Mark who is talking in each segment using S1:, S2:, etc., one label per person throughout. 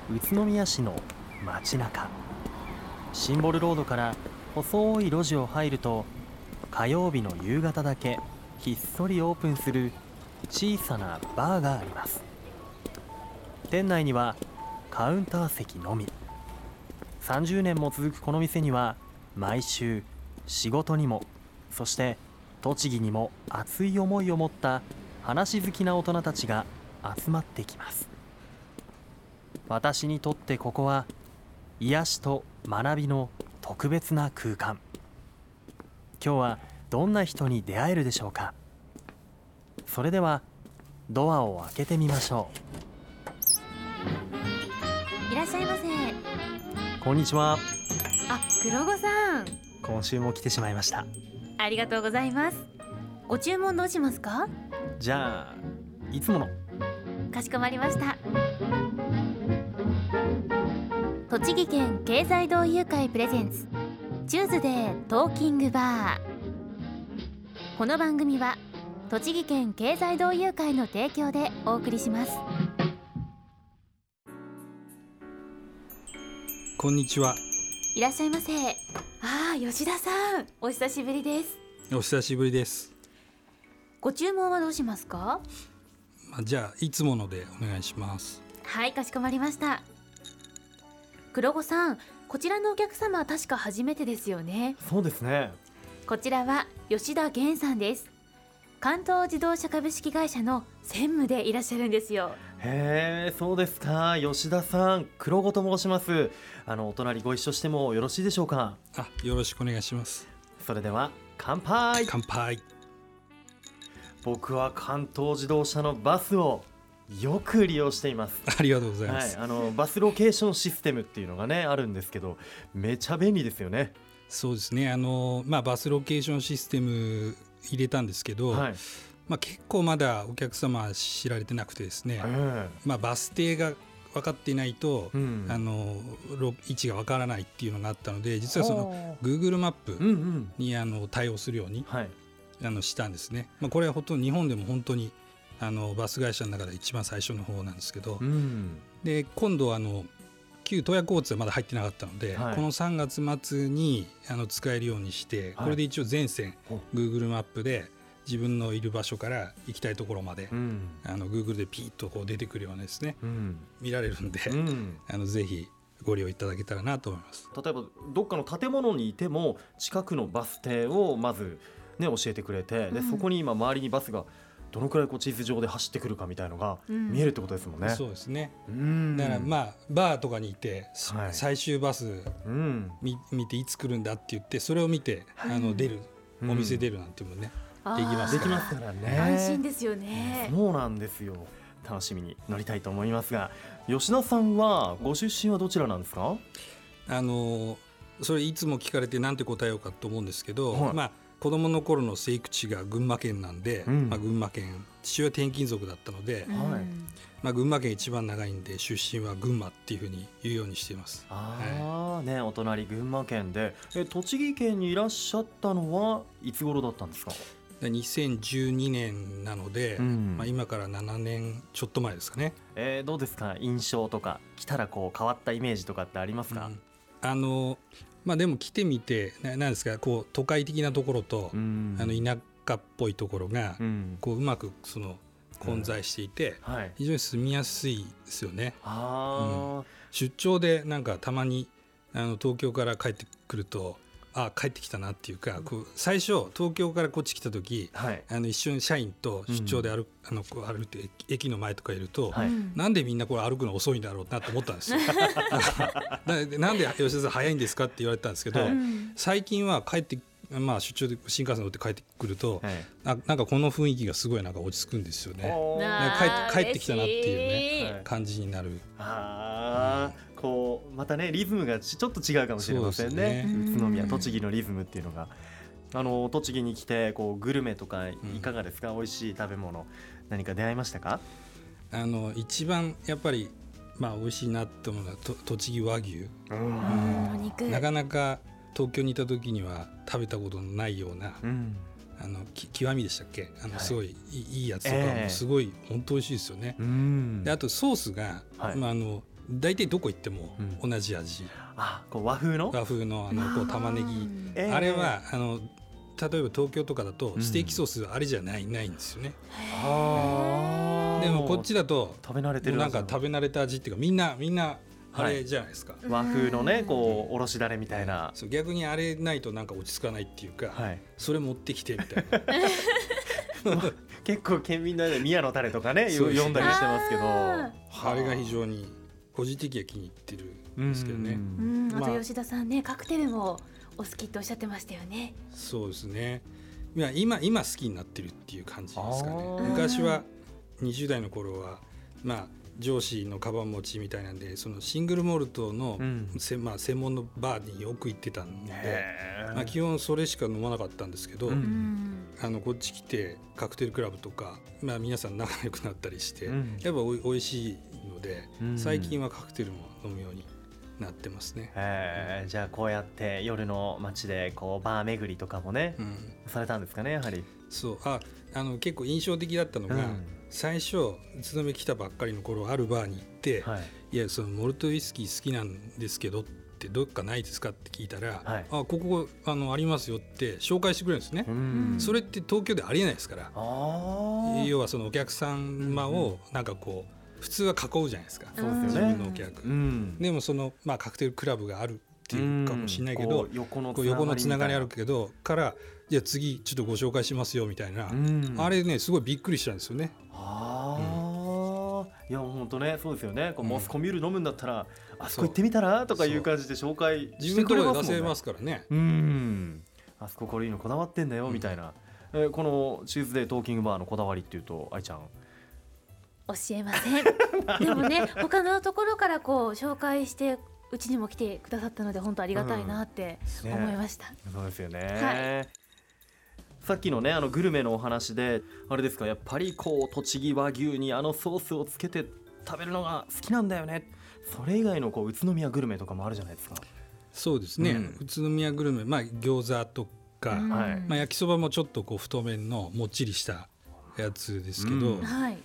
S1: 宇都宮市の街中。シンボルロードから細い路地を入ると、火曜日の夕方だけひっそりオープンする小さなバーがあります。店内にはカウンター席のみ。30年も続くこの店には、毎週仕事にも、そして栃木にも熱い思いを持った話好きな大人たちが集まってきます。私にとってここは癒しと学びの特別な空間。今日はどんな人に出会えるでしょうか。それではドアを開けてみましょ
S2: いらっしゃいませ。
S1: う。こんにちは。
S2: 黒子さん、
S1: 今週も来てしまいました。
S2: ありがとうございます。ご注文どうしますか？
S1: じゃあいつもの。
S2: かしこまりました。栃木県経済同友会プレゼンツチューズデートーキングバー。この番組は栃木県経済同友会の提供でお送りします。
S3: こんにちは。
S2: いらっしゃいませ。吉田さん、お久しぶりです。
S3: お久しぶりです。
S2: ご注文はどうしますか？
S3: じゃあいつものでお願いします。
S2: はい、かしこまりました。黒子さん、こちらのお客様は確か初めてですよね。
S1: そうですね。
S2: こちらは吉田源さんです。関東自動車株式会社の専務でいらっしゃるんですよ。
S1: へえ、そうですか。吉田さん、黒子と申します。お隣ご一緒してもよろしいでしょうか？
S3: よろしくお願いします。
S1: それでは乾杯。
S3: 乾杯。
S1: 僕は関東自動車のバスをよく利用しています。
S3: ありがとうございます。
S1: バスロケーションシステムっていうのがねあるんですけど、めちゃ便利ですよね。
S3: そうですね。バスロケーションシステム入れたんですけど、結構まだお客様は知られてなくてですね、バス停が分かっていないと、位置が分からないっていうのがあったので、実はその Google マップに対応するように、したんですね。これは日本でも本当にバス会社の中で一番最初の方なんですけど、で今度旧東亜交通はまだ入ってなかったので、この3月末に使えるようにして、これで一応全線 Google マップで自分のいる場所から行きたいところまで、Google でピーッとこう出てくるようなですね、見られるんで、ぜひご利用いただけたらなと思います。
S1: 例えばどっかの建物にいても近くのバス停をまず、教えてくれて、でそこに今周りにバスがどのくらい地図上で走ってくるかみたいのが見えるってことですもんね。
S3: そうですね。だからバーとかにいて、最終バス見ていつ来るんだって言って、それを見て出る、お店出るなんていうのもね、できます
S1: からね。
S2: 安心ですよね。
S1: そうなんですよ。楽しみに乗りたいと思いますが、吉田さんはご出身はどちらなんですか？
S3: それいつも聞かれてなんて答えようかと思うんですけど、子供の頃の生育地が群馬県なんで、群馬県、父親転勤族だったので、群馬県一番長いんで出身は群馬っていうふうに言うようにしています。
S1: お隣群馬県で、栃木県にいらっしゃったのはいつ頃だったんですか
S3: ？2012年なので、今から7年ちょっと前ですかね。
S1: どうですか、印象とか来たら変わったイメージとかってありますか？
S3: でも来てみてなんですか、都会的なところと、田舎っぽいところが、うまく混在していて、非常に住みやすいですよね。出張でたまに東京から帰ってくると、帰ってきたなっていうか、最初東京からこっち来た時、一緒に社員と出張で歩いて駅の前とかいると、なんでみんなこれ歩くの遅いんだろうなと思ったんですよ。なんで吉田さん早いんですかって言われたんですけど、最近は帰って出張で新幹線乗って帰ってくると、この雰囲気がすごい落ち着くんですよね。帰ってきたなっていうね、感じになる。
S1: またね、リズムがちょっと違うかもしれませんね。宇都宮、栃木のリズムっていうのが、栃木に来てグルメとかいかがですか？美味しい食べ物何か出会いましたか？
S3: 一番やっぱり美味しいなって思うのは栃木和牛。なかなか東京にいた時には食べたことのないような、極みでしたっけ、すごいいいやつとかもすごい本当美味しいですよね。であとソースが、 大体どこ行っても同じ味、
S1: こう和風の
S3: こう玉ねぎ、あれは例えば東京とかだとステーキソースあれじゃないんですよね。でもこっちだと
S1: 食べ慣れてる
S3: なんか食べ慣れた味っていうかみんなあれじゃないですか、
S1: 和風のねこうおろしだれみたいな。
S3: そう逆にあれないとなんか落ち着かないっていうか、それ持ってきてみたいな
S1: 結構県民の間で宮のタレとかね読んだりしてますけど、
S3: あれが非常に個人的には気に入ってるんですけどね。
S2: あと吉田さんね、カクテルもお好きっておっしゃってましたよね。
S3: そうですね。今好きになってるっていう感じですかね。昔は20代の頃は上司のカバン持ちみたいなんで、そのシングルモルトの、専門のバーによく行ってたんで、基本それしか飲まなかったんですけど、こっち来てカクテルクラブとか、皆さん仲良くなったりして、やっぱ美味しいので、最近はカクテルも飲むようになってますね。
S1: じゃあこうやって夜の街でこうバー巡りとかもね、されたんですかね。やはり
S3: そう結構印象的だったのが、最初宇都宮来たばっかりの頃あるバーに行って、いやそのモルトウイスキー好きなんですけどってどっかないですかって聞いたら、ここありますよって紹介してくれるんですね。それって東京でありえないですから。要はそのお客様をなんかこう普通は囲うじゃないですか、自分のお客、でもそのカクテルクラブがあるっていうかもしれないけど、横のつながりあるけどからじゃあ次ちょっとご紹介しますよみたいな、あれねすごいびっくりしたんですよね。
S1: いや本当ね、そうですよね。モスコミュール飲むんだったらあそこ行ってみたらとかいう感じで紹介してくれますもんね。自分のところで出せますから
S3: ね。
S1: あそここれいいのこだわってんだよみたいな、このチューズデートーキングバーのこだわりっていうと愛ちゃん
S2: 教えませんでもね他のところからこう紹介してうちにも来てくださったので本当ありがたいなって思いました、
S1: そうですよね、さっきのねグルメのお話であれですか、やっぱりこう栃木和牛にソースをつけて食べるのが好きなんだよね。それ以外のこう宇都宮グルメとかもあるじゃないですか。
S3: そうですね、宇都宮グルメ、餃子とか、焼きそばもちょっとこう太麺のもっちりしたやつですけど、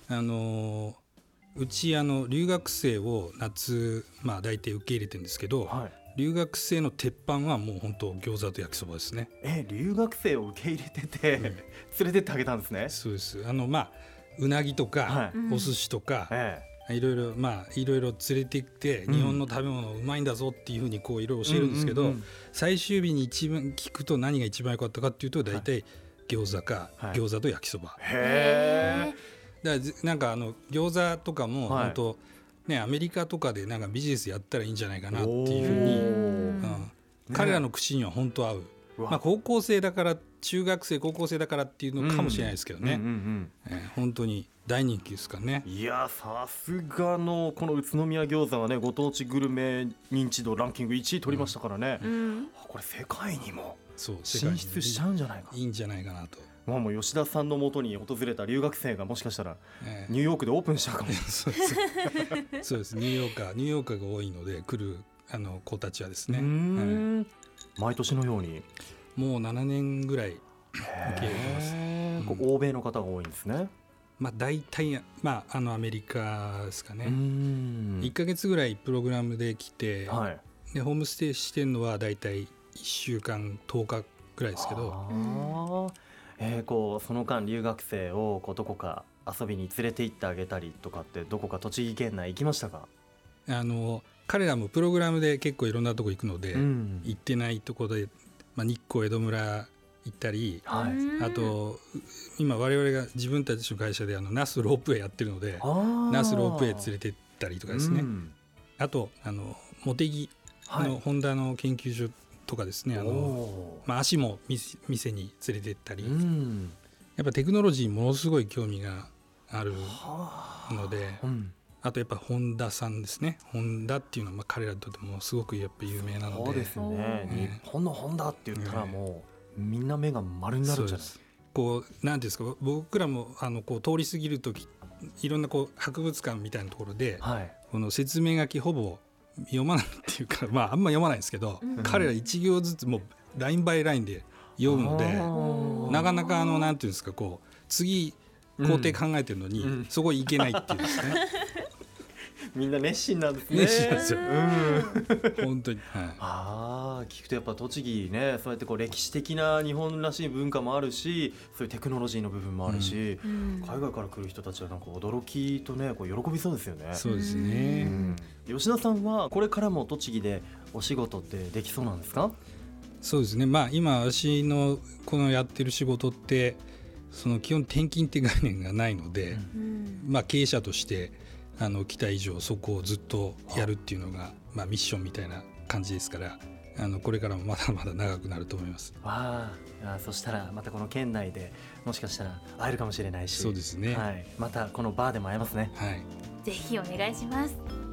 S3: うち留学生を夏大体受け入れてるんですけど、留学生の鉄板はもう本当餃子と焼きそばですね。
S1: 留学生を受け入れてて、連れてってあげたんですね。
S3: そうです。うなぎとか、お寿司とか、いろいろ連れて行って日本の食べ物うまいんだぞっていうふうにこういろいろ教えるんですけど、最終日に一番聞くと何が一番良かったかっていうと大体餃子か、餃子と焼きそば。だからなんか餃子とかも本当ね、アメリカとかでなんかビジネスやったらいいんじゃないかなっていうふうに、彼らの口には本当合う。高校生だから中学生高校生だからっていうのかもしれないですけどね、本当に大人気ですからね。
S1: いやさすがのこの宇都宮餃子はね、ご当地グルメ認知度ランキング1位取りましたからね、これ世界にも進出しちゃうんじゃないか、
S3: いいんじゃないかなと。
S1: もう吉田さんの元に訪れた留学生がもしかしたらニューヨークでオープンしちゃうかも
S3: そうですニューヨーカーが多いので来る子たちはですね、
S1: 毎年のように
S3: もう7年ぐらい受け入れてます。
S1: 欧米の方が多いんですね。
S3: 大体、アメリカですかね。1ヶ月ぐらいプログラムで来て、でホームステイしてるのは大体1週間10日ぐらいですけど、
S1: その間留学生をどこか遊びに連れて行ってあげたりとかってどこか栃木県内行きましたか？
S3: 彼らもプログラムで結構いろんなとこ行くので、行ってないとこで、日光江戸村行ったり、あと今我々が自分たちの会社で那須ロープウェイやってるので那須ロープウェイ連れてったりとかですね、あと茂木のホンダの研究所とかですね、足も店に連れてったり、やっぱテクノロジーにものすごい興味があるので、あとやっぱホンダさんですね。ホンダっていうのは彼らにとってもすごくやっぱ有名なので、
S1: そうですね、日本のホンダって言ったらもうみんな目が丸になるんじゃないですか。
S3: なんていうんですか、僕らも通り過ぎるときいろんな博物館みたいなところで、この説明書きほぼ読まないっていうか、あんま読まないんですけど、彼ら1行ずつもうラインバイラインで読むので、なかなかなんていうんですか、次工程考えてるのに、そこ行けないっていうですね
S1: みんな熱心なんですね。
S3: 熱心なんですよ、本当に、
S1: 聞くとやっぱ栃木ね、そうやってこう歴史的な日本らしい文化もあるし、そういうテクノロジーの部分もあるし、海外から来る人たちはなんか驚きとね、こう喜びそうですよね。
S3: そうですね、
S1: 吉田さんはこれからも栃木でお仕事ってできそうなんですか？
S3: そうですね、今私のこのやってる仕事ってその基本転勤って概念がないので、経営者として来た以上そこをずっとやるっていうのが、ミッションみたいな感じですから、これからもまだまだ長くなると思います。
S1: そしたらまたこの県内でもしかしたら会えるかもしれないし、
S3: そうですね、
S1: またこのバーでも会えますね。
S2: ぜひお願いします。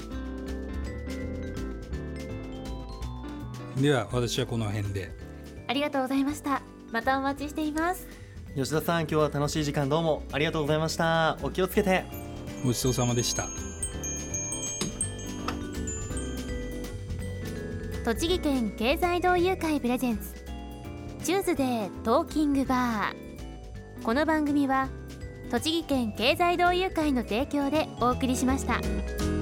S3: では私はこの辺で。
S2: ありがとうございました。またお待ちしています。
S1: 吉田さん、今日は楽しい時間どうもありがとうございました。お気をつけて。
S3: ごちそうさまでした。
S2: 栃木県経済同友会プレゼンツチューズデートーキングバー。この番組は栃木県経済同友会の提供でお送りしました。